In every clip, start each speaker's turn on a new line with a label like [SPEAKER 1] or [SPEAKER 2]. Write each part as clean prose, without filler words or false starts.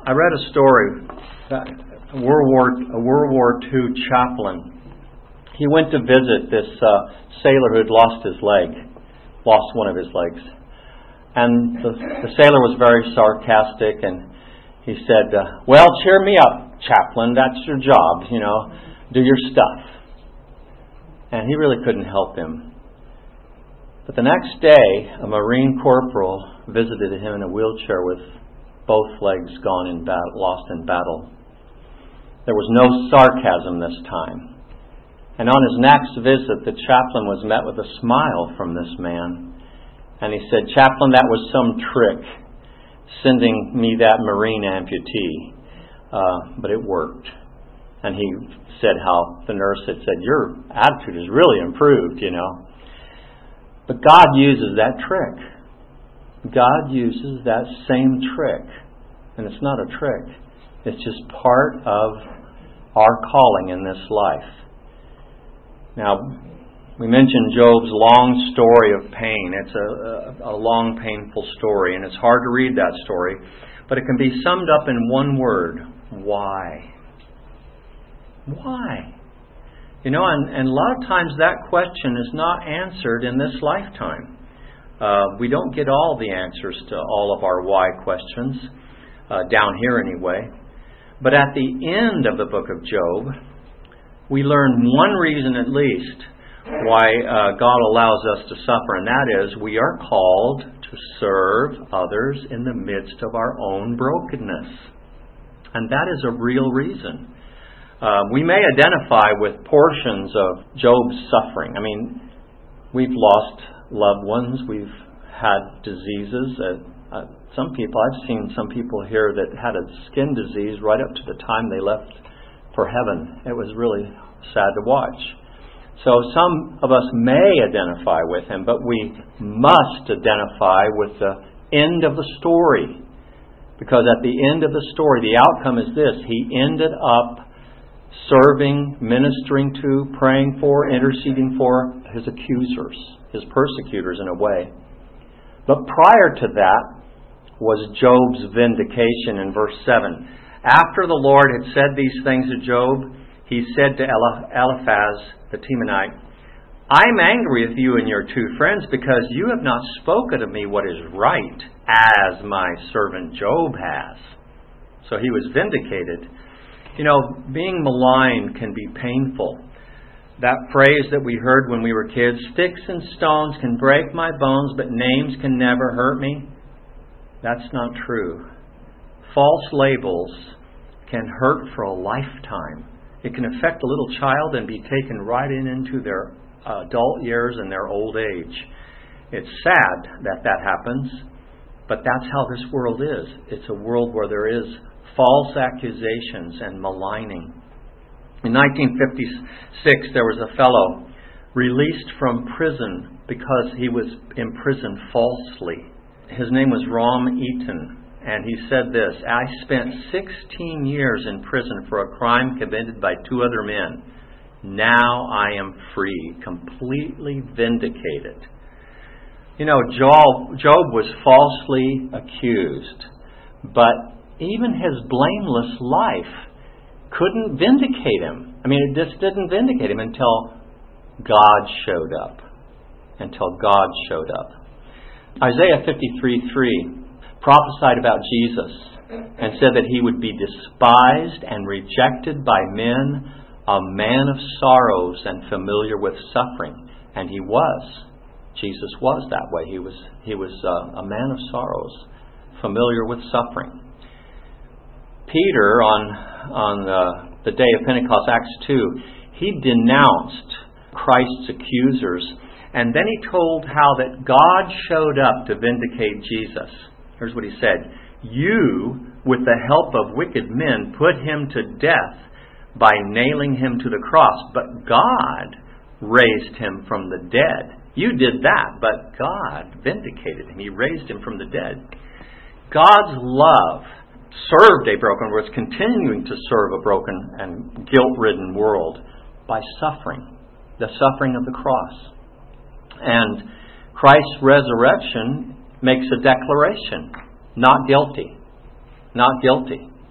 [SPEAKER 1] I read a story that a World War II chaplain. He went to visit this sailor who had lost one of his legs. And the sailor was very sarcastic, and he said, well, cheer me up, chaplain, that's your job, do your stuff. And he really couldn't help him. But the next day, a Marine corporal visited him in a wheelchair with both legs gone in battle, lost in battle. There was no sarcasm this time. And on his next visit, the chaplain was met with a smile from this man. And he said, Chaplain, that was some trick, sending me that Marine amputee. But it worked. And he said how the nurse had said, your attitude has really improved, But God uses that trick. God uses that same trick. And it's not a trick. It's just part of our calling in this life. Now, we mentioned Job's long story of pain. It's a long, painful story, and it's hard to read that story. But it can be summed up in one word. Why? Why? And a lot of times that question is not answered in this lifetime. We don't get all the answers to all of our why questions, down here anyway. But at the end of the book of Job, we learn one reason at least why God allows us to suffer, and that is we are called to serve others in the midst of our own brokenness. And that is a real reason. We may identify with portions of Job's suffering. I mean, we've lost loved ones. We've had diseases. I've seen some people here that had a skin disease right up to the time they left for heaven. It was really sad to watch. So some of us may identify with him, but we must identify with the end of the story. Because at the end of the story, the outcome is this. He ended up serving, ministering to, praying for, interceding for his accusers, his persecutors in a way. But prior to that was Job's vindication in verse 7. After the Lord had said these things to Job, he said to Eliphaz the Temanite, I am angry with you and your two friends because you have not spoken to me what is right, as my servant Job has. So he was vindicated. Being maligned can be painful. That phrase that we heard when we were kids, sticks and stones can break my bones, but names can never hurt me. That's not true. False labels can hurt for a lifetime. It can affect a little child and be taken right into their adult years and their old age. It's sad that happens, but that's how this world is. It's a world where there is false accusations and maligning. In 1956, there was a fellow released from prison because he was imprisoned falsely. His name was Rom Eaton, and he said this, I spent 16 years in prison for a crime committed by two other men. Now I am free, completely vindicated. Job was falsely accused, but even his blameless life couldn't vindicate him. I mean, it just didn't vindicate him until God showed up. Isaiah 53:3 prophesied about Jesus and said that he would be despised and rejected by men, a man of sorrows and familiar with suffering. And he was. Jesus was that way. He was a man of sorrows, familiar with suffering. Peter, on the day of Pentecost, Acts 2, he denounced Christ's accusers, and then he told how that God showed up to vindicate Jesus. Here's what he said. You, with the help of wicked men, put him to death by nailing him to the cross, but God raised him from the dead. You did that, but God vindicated him. He raised him from the dead. God's love served a broken world, was continuing to serve a broken and guilt-ridden world by suffering, the suffering of the cross. And Christ's resurrection makes a declaration, not guilty. Not guilty.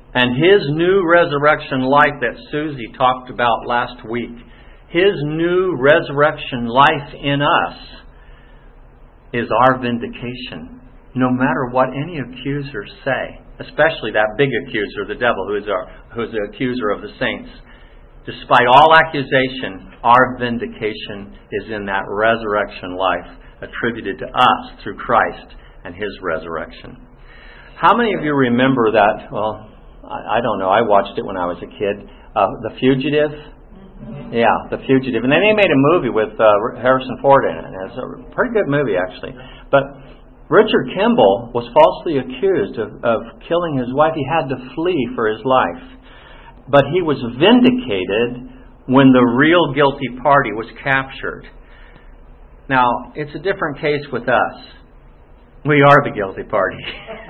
[SPEAKER 1] And His new resurrection life that Susie talked about last week, His new resurrection life in us is our vindication. No matter what any accusers say, especially that big accuser, the devil, who is the accuser of the saints. Despite all accusation, our vindication is in that resurrection life attributed to us through Christ and His resurrection. How many of you remember that? Well, I don't know. I watched it when I was a kid. The Fugitive? Yeah, The Fugitive. And then they made a movie with Harrison Ford in it. It's a pretty good movie, actually. But Richard Kimball was falsely accused of killing his wife. He had to flee for his life. But he was vindicated when the real guilty party was captured. Now, it's a different case with us. We are the guilty party.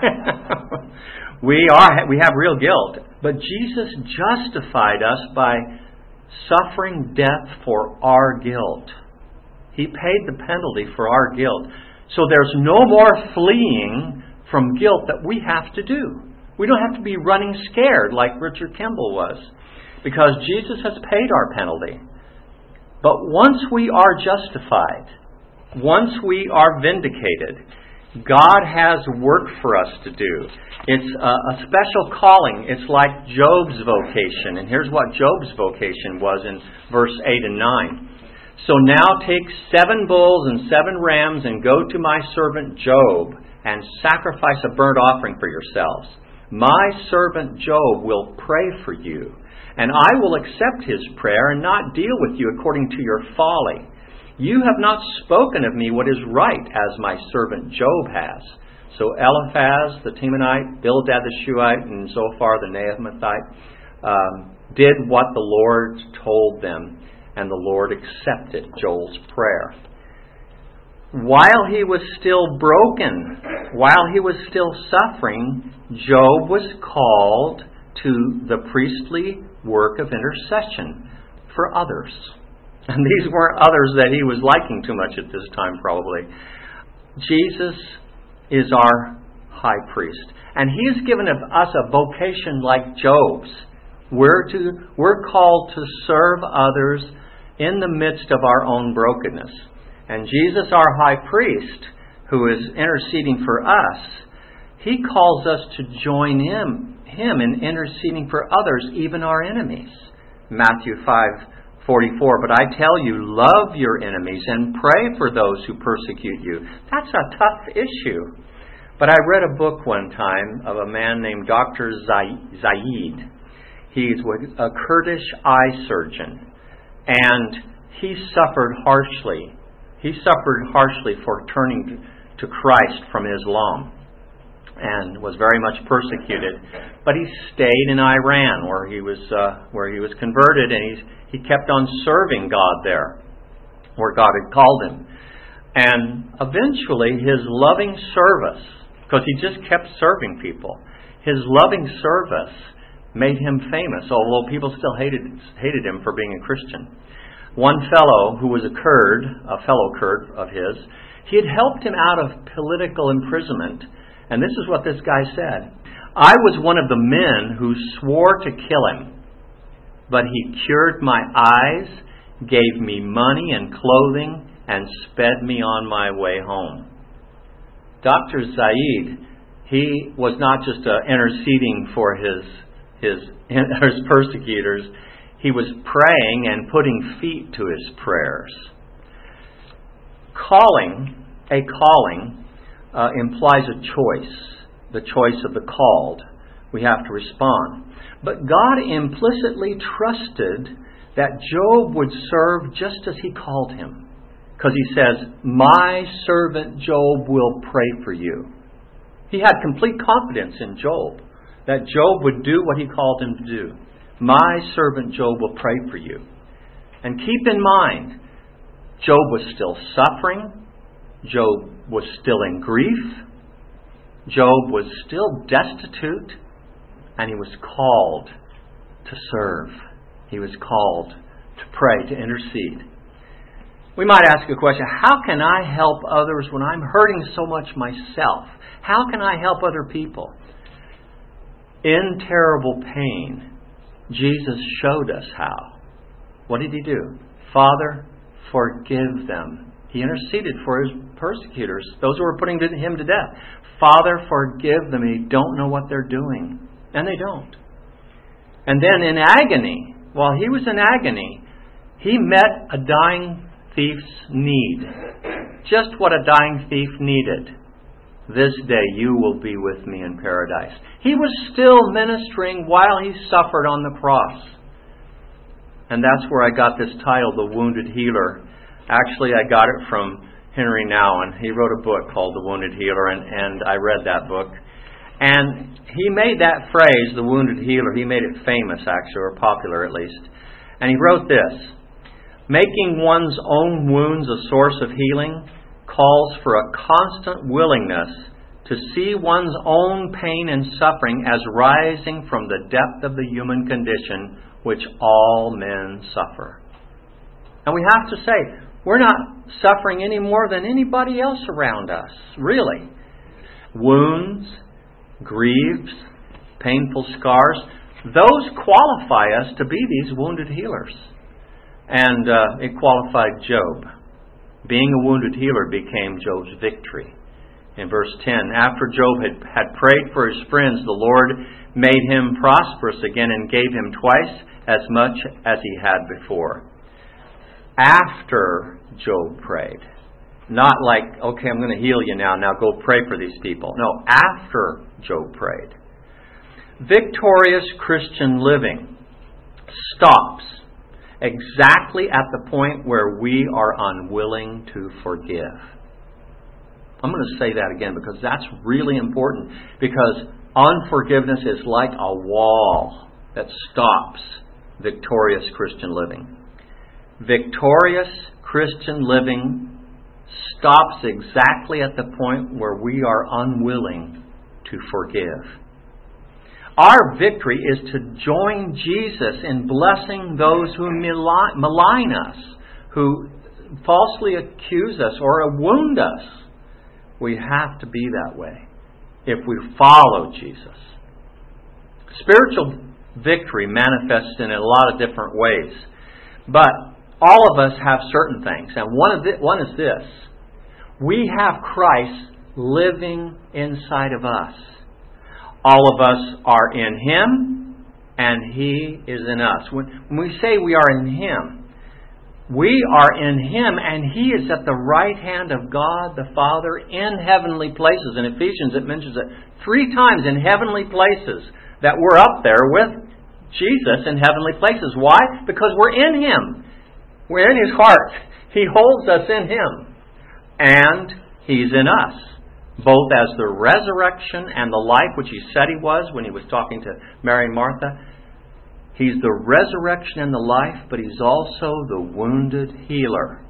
[SPEAKER 1] We have real guilt. But Jesus justified us by suffering death for our guilt. He paid the penalty for our guilt. So there's no more fleeing from guilt that we have to do. We don't have to be running scared like Richard Kimball was, because Jesus has paid our penalty. But once we are justified, once we are vindicated, God has work for us to do. It's a special calling. It's like Job's vocation. And here's what Job's vocation was in verse 8 and 9. So now take 7 bulls and 7 rams and go to my servant Job and sacrifice a burnt offering for yourselves. My servant Job will pray for you, and I will accept his prayer and not deal with you according to your folly. You have not spoken of me what is right, as my servant Job has. So Eliphaz the Temanite, Bildad the Shuhite, and Zophar the Naamathite did what the Lord told them, and the Lord accepted Joel's prayer. While he was still broken, while he was still suffering, Job was called to the priestly work of intercession for others. And these weren't others that he was liking too much at this time, probably. Jesus is our high priest. And He's given us a vocation like Job's. We're called to serve others in the midst of our own brokenness. And Jesus, our high priest, who is interceding for us, He calls us to join Him in interceding for others, even our enemies. Matthew 5:44. But I tell you, love your enemies and pray for those who persecute you. That's a tough issue. But I read a book one time of a man named Dr. Zaid. He's a Kurdish eye surgeon. And he suffered harshly. He suffered harshly for turning to Christ from Islam, and was very much persecuted. But he stayed in Iran, where he was converted, and he kept on serving God there, where God had called him. And eventually, his loving service, because he just kept serving people, his loving service made him famous, although people still hated him for being a Christian. One fellow who was a fellow Kurd of his, he had helped him out of political imprisonment. And this is what this guy said. I was one of the men who swore to kill him, but he cured my eyes, gave me money and clothing, and sped me on my way home. Dr. Zaid, he was not just interceding for his persecutors. He was praying and putting feet to his prayers. A calling implies a choice, the choice of the called. We have to respond. But God implicitly trusted that Job would serve just as He called him. Because He says, my servant Job will pray for you. He had complete confidence in Job, that Job would do what He called him to do. My servant Job will pray for you. And keep in mind, Job was still suffering. Job was still in grief. Job was still destitute. And he was called to serve. He was called to pray, to intercede. We might ask a question, how can I help others when I'm hurting so much myself? How can I help other people? in terrible pain, Jesus showed us how. What did He do? Father, forgive them. He interceded for His persecutors, those who were putting Him to death. Father, forgive them. They don't know what they're doing. And they don't. And then in agony, while He was in agony, He met a dying thief's need. Just what a dying thief needed. This day you will be with me in paradise. He was still ministering while He suffered on the cross. And that's where I got this title, The Wounded Healer. Actually, I got it from Henry Nouwen. He wrote a book called The Wounded Healer, and I read that book. And he made that phrase, The Wounded Healer, he made it famous, actually, or popular at least. And he wrote this: making one's own wounds a source of healing calls for a constant willingness to see one's own pain and suffering as rising from the depth of the human condition which all men suffer. And we have to say, we're not suffering any more than anybody else around us, really. Wounds, griefs, painful scars, those qualify us to be these wounded healers. And it qualified Job. Being a wounded healer became Job's victory. In verse 10, after Job had prayed for his friends, the Lord made him prosperous again and gave him twice as much as he had before. After Job prayed. Not like, okay, I'm going to heal you now go pray for these people. No, after Job prayed. Victorious Christian living stops exactly at the point where we are unwilling to forgive. I'm going to say that again because that's really important. Because unforgiveness is like a wall that stops victorious Christian living. Victorious Christian living stops exactly at the point where we are unwilling to forgive. Our victory is to join Jesus in blessing those who malign us, who falsely accuse us or wound us. We have to be that way if we follow Jesus. Spiritual victory manifests in a lot of different ways. But all of us have certain things. And one is this. We have Christ living inside of us. All of us are in Him, and He is in us. When we say we are in Him, we are in Him, and He is at the right hand of God the Father in heavenly places. In Ephesians it mentions it 3 times in heavenly places that we're up there with Jesus in heavenly places. Why? Because we're in Him. We're in His heart. He holds us in Him. And He's in us. Both as the resurrection and the life which He said He was when He was talking to Mary and Martha. He's the resurrection and the life, but He's also the wounded healer.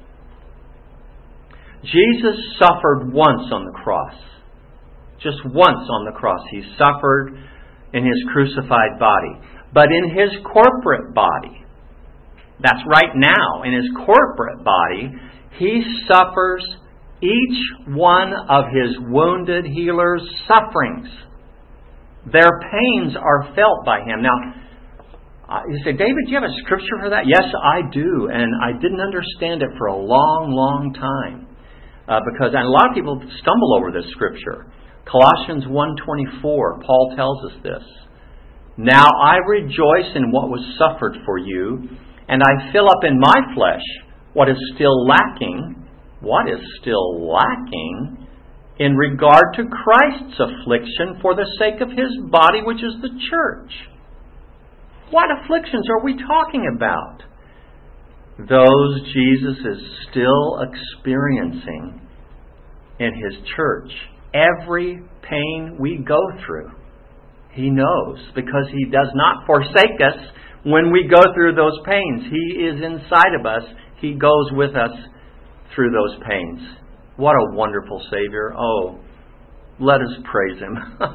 [SPEAKER 1] Jesus suffered once on the cross. Just once on the cross. He suffered in His crucified body. But in His corporate body, that's right now, in His corporate body, He suffers each one of His wounded healers' sufferings. Their pains are felt by Him. Now, you say, David, do you have a scripture for that? Yes, I do. And I didn't understand it for a long, long time. Because and a lot of people stumble over this scripture. Colossians 1:24, Paul tells us this. Now I rejoice in what was suffered for you, and I fill up in my flesh what is still lacking. What is still lacking in regard to Christ's affliction for the sake of His body, which is the church? What afflictions are we talking about? Those Jesus is still experiencing in His church. Every pain we go through, He knows, because He does not forsake us when we go through those pains. He is inside of us. He goes with us through those pains. What a wonderful Savior. Oh, let us praise Him.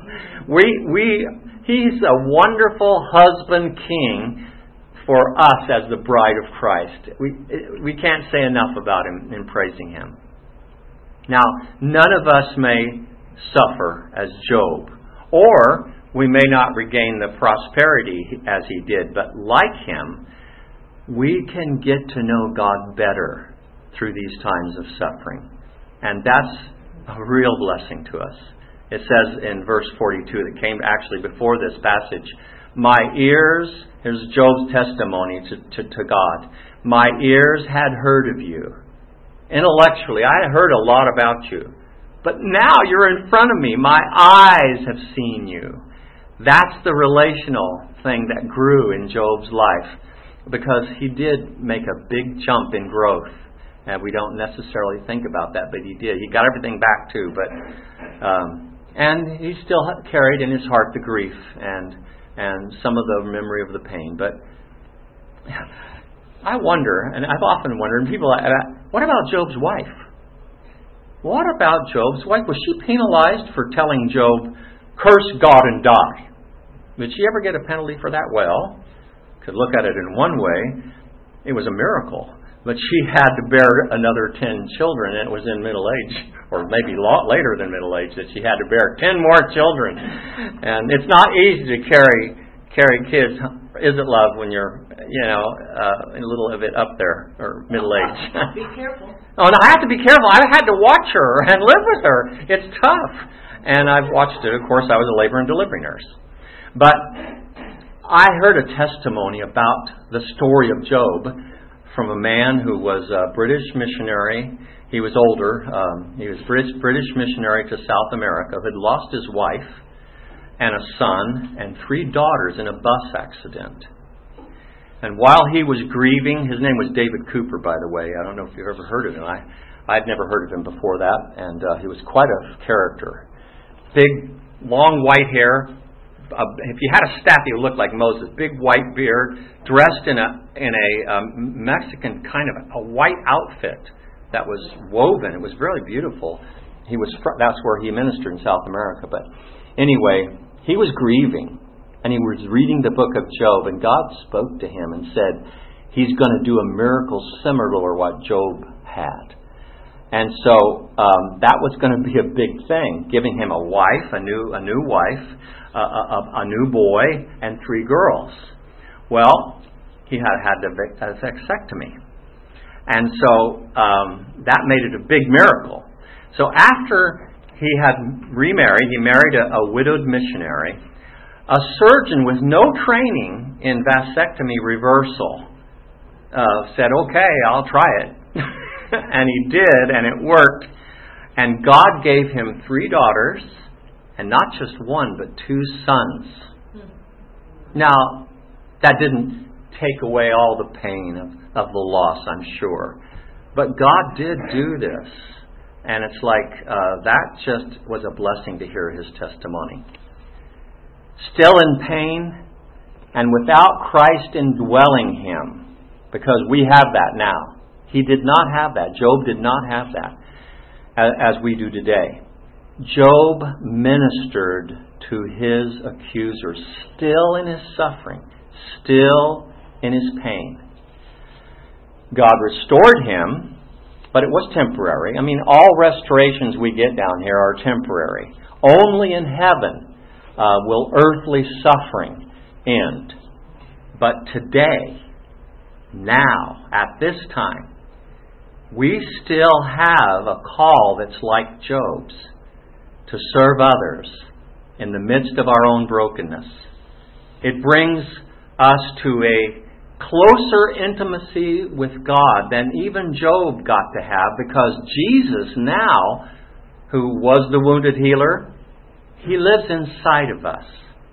[SPEAKER 1] He's a wonderful husband king for us as the bride of Christ. We can't say enough about Him in praising Him. Now, none of us may suffer as Job, or We may not regain the prosperity as he did, but like him, we can get to know God better through these times of suffering. And that's a real blessing to us. It says in verse 42 that came actually before this passage, my ears, here's Job's testimony to God, my ears had heard of you. Intellectually, I had heard a lot about you. But now you're in front of me. My eyes have seen you. That's the relational thing that grew in Job's life, because he did make a big jump in growth. And we don't necessarily think about that, but he did. He got everything back too, but and he still carried in his heart the grief and some of the memory of the pain. But I wonder, and I've often wondered, and people, what about Job's wife? What about Job's wife? Was she penalized for telling Job, curse God and die? Did she ever get a penalty for that? Well, could look at it in one way. It was a miracle. But she had to bear another 10 children, and it was in middle age, or maybe later than middle age, that she had to bear 10 more children. And it's not easy to carry kids. Is it, love, when you're, a little of it up there, or middle age?
[SPEAKER 2] Be careful.
[SPEAKER 1] Oh, no, I have to be careful. I had to watch her and live with her. It's tough. And I've watched it. Of course, I was a labor and delivery nurse. But I heard a testimony about the story of Job from a man who was a British missionary. He was older. He was British missionary to South America, who had lost his wife and a son and 3 daughters in a bus accident. And while he was grieving, his name was David Cooper, by the way. I don't know if you've ever heard of him. I'd never heard of him before that, and he was quite a character. Big, long white hair. If you had a staff, he would look like Moses. Big white beard, dressed in a Mexican kind of a white outfit that was woven. It was really beautiful. That's where he ministered in South America. But anyway, he was grieving, and he was reading the book of Job, and God spoke to him and said, He's going to do a miracle similar to what Job had. And so that was going to be a big thing, giving him a wife, a new wife, a new boy, and 3 girls. Well, he had a vasectomy. And so that made it a big miracle. So after he had remarried, he married a widowed missionary. A surgeon with no training in vasectomy reversal said, okay, I'll try it. And he did, and it worked. And God gave him 3 daughters, and not just 1, but 2 sons. Now, that didn't take away all the pain of the loss, I'm sure. But God did do this. And it's like that just was a blessing to hear his testimony. Still in pain, and without Christ indwelling him, because we have that now. He did not have that. Job did not have that, as we do today. Job ministered to his accusers, still in his suffering, still in his pain. God restored him, but it was temporary. I mean, all restorations we get down here are temporary. Only in heaven will earthly suffering end. But today, now, at this time, we still have a call that's like Job's, to serve others in the midst of our own brokenness. It brings us to a closer intimacy with God than even Job got to have, because Jesus now, who was the wounded healer, He lives inside of us.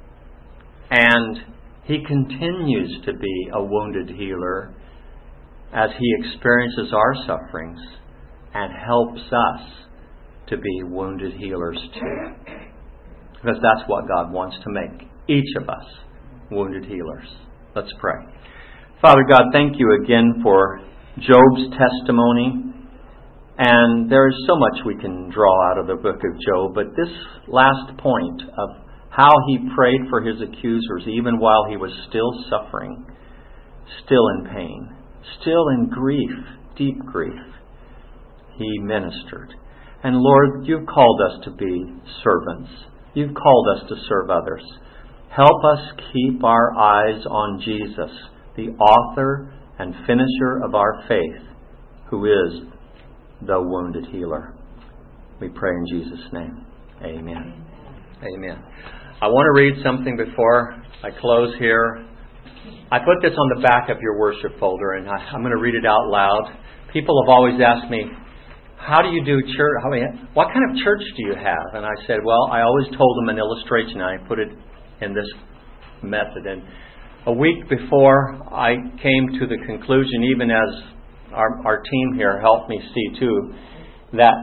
[SPEAKER 1] And He continues to be a wounded healer as He experiences our sufferings and helps us to be wounded healers too. Because that's what God wants to make each of us wounded healers. Let's pray. Father God, thank you again for Job's testimony. And there is so much we can draw out of the book of Job, but this last point of how he prayed for his accusers even while he was still suffering, still in pain, still in grief, deep grief, he ministered. And Lord, you've called us to be servants. You've called us to serve others. Help us keep our eyes on Jesus, the author and finisher of our faith, who is the wounded healer. We pray in Jesus' name. Amen. Amen. I want to read something before I close here. I put this on the back of your worship folder, and I'm going to read it out loud. People have always asked me, how do you do church? What kind of church do you have? And I said, well, I always told them an illustration. I put it in this method. And a week before I came to the conclusion, even as our team here helped me see too, that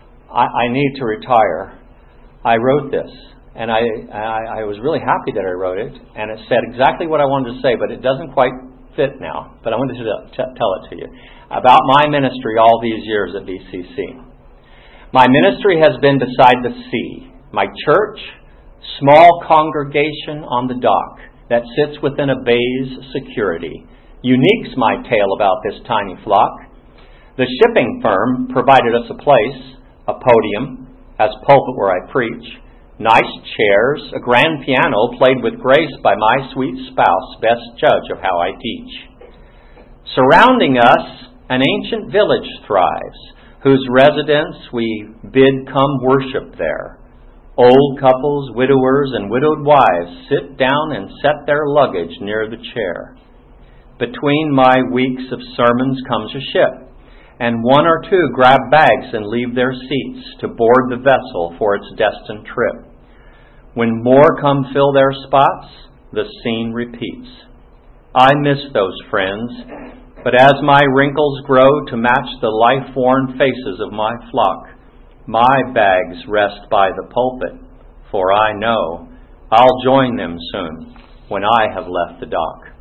[SPEAKER 1] I need to retire, I wrote this. And I was really happy that I wrote it. And it said exactly what I wanted to say, but it doesn't quite fit now. But I wanted to tell it to you. About my ministry all these years at BCC. My ministry has been beside the sea. My church, small congregation on the dock that sits within a bay's security. Unique's my tale about this tiny flock. The shipping firm provided us a place, a podium, as pulpit where I preach, nice chairs, a grand piano played with grace by my sweet spouse, best judge of how I teach. Surrounding us, an ancient village thrives, whose residents we bid come worship there. Old couples, widowers, and widowed wives sit down and set their luggage near the chair. Between my weeks of sermons comes a ship, and one or two grab bags and leave their seats to board the vessel for its destined trip. When more come fill their spots, the scene repeats. I miss those friends, but as my wrinkles grow to match the life-worn faces of my flock, my bags rest by the pulpit, for I know I'll join them soon when I have left the dock.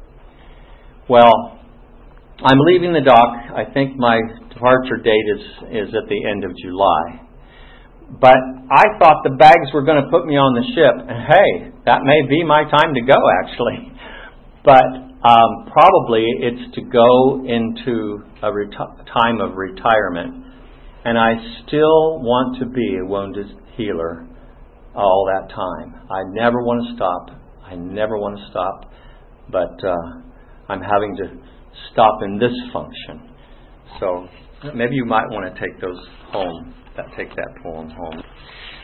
[SPEAKER 1] Well, I'm leaving the dock. I think my departure date is at the end of July. But I thought the bags were going to put me on the ship. And hey, that may be my time to go, actually. But probably it's to go into a time of retirement. And I still want to be a wounded healer all that time. I never want to stop. But I'm having to stop in this function. So maybe you might want to take those home. Take that poem home.